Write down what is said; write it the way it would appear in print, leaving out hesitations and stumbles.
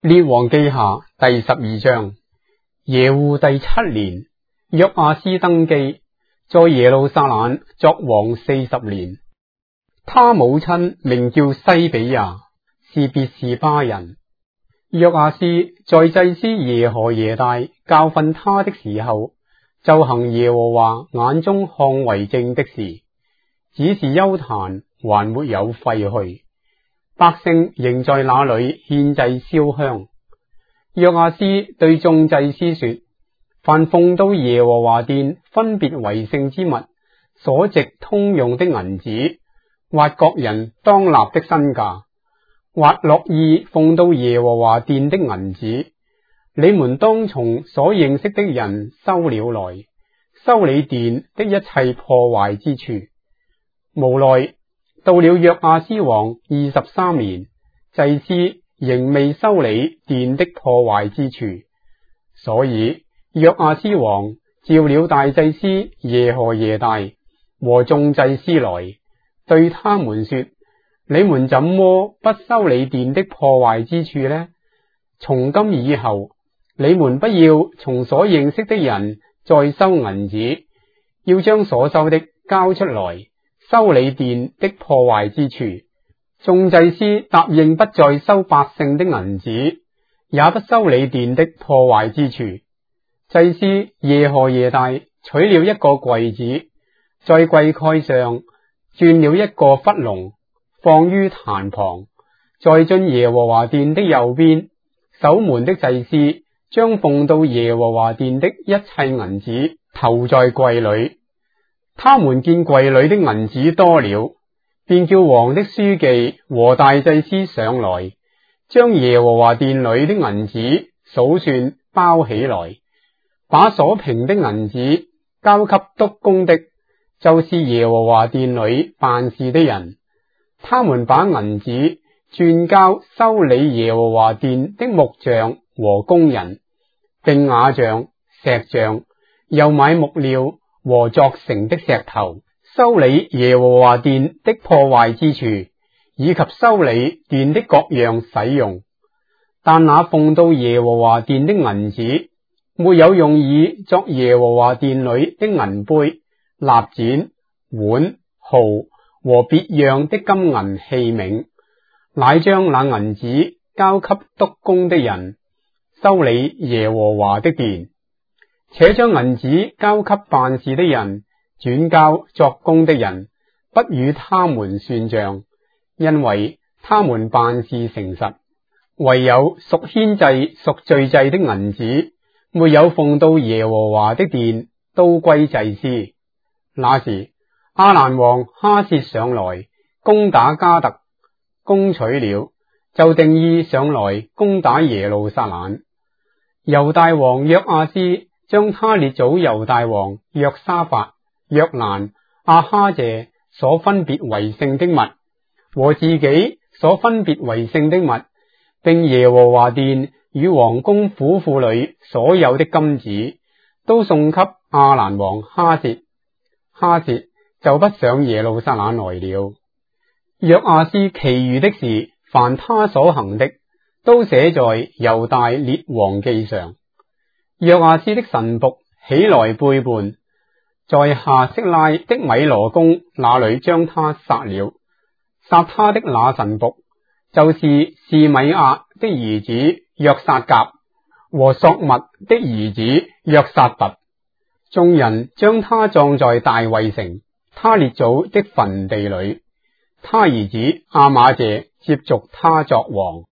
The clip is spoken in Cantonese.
列王記下第12章。耶戶第7年，約阿斯登基，在耶路撒冷作王40年。他母親名叫西比亞，是別是巴人。約阿斯在祭司耶何耶大教訓他的時候，就行耶和華眼中看為正的事，只是邱壇還沒有廢去，百姓仍在那裏獻祭燒香。約阿斯對眾祭司說：凡奉到耶和華殿分別為聖之物所值通用的銀子，或各人當納的身價，或樂意奉到耶和華殿的銀子，你們當從所認識的人收了來，修理殿的一切破壞之處。無奈到了約阿斯王23年，祭司仍未修理殿的破壞之處，所以約阿斯王召了大祭司耶何耶大和眾祭司來，對他們說：你們怎麼不修理殿的破壞之處呢？從今以後，你們不要從所認識的人再收銀子，要將所收的交出來，修理殿的破壞之處。眾祭司答應不再收百姓的銀子，也不修理殿的破壞之處。祭司耶何耶大取了一個櫃子，在櫃蓋上鑽了一個窟窿，放於壇旁，在進耶和華殿的右邊。守門的祭司將奉到耶和華殿的一切銀子投在櫃裏。他們見櫃裏的銀子多了，便叫王的書記和大祭司上來，將耶和華殿裏的銀子數算包起來，把所評的銀子交給督工的，就是耶和華殿裏辦事的人。他們把銀子轉交修理耶和華殿的木匠和工人，並瓦匠、石匠，又買木料和鑿成的石頭，修理耶和華殿的破壞之處，以及修理殿的各樣使用。但那奉到耶和華殿的銀子，沒有用以作耶和華殿裏的銀杯、蠟剪、碗、蠔和別樣的金銀器皿，乃將那銀子交給督工的人，修理耶和華的殿，且將銀子交給辦事的人，轉交作工的人，不與他們算賬，因為他們辦事誠實。唯有贖愆祭、贖罪祭的銀子，沒有奉到耶和華的殿，都歸祭司。那時亞蘭王哈薛上來攻打迦特，攻取了，就定意上來攻打耶路撒冷。猶大王約阿斯將他列祖猶大王約沙法、約蘭、亞哈謝所分別為聖的物，和自己所分別為聖的物，並耶和華殿與王宮府庫裏所有的金子，都送給亞蘭王哈薛。哈薛就不上耶路撒冷來了。約阿斯其餘的事，凡他所行的，都寫在猶大列王記上。約阿斯的臣僕起來背叛，在夏色拉的米羅宮那裏將他殺了。殺他的那臣僕，就是示米亞的兒子約撒甲和索密的兒子約撒拔。眾人將他葬在大衛城他列祖的墳地裏。他兒子亞瑪謝接續他作王。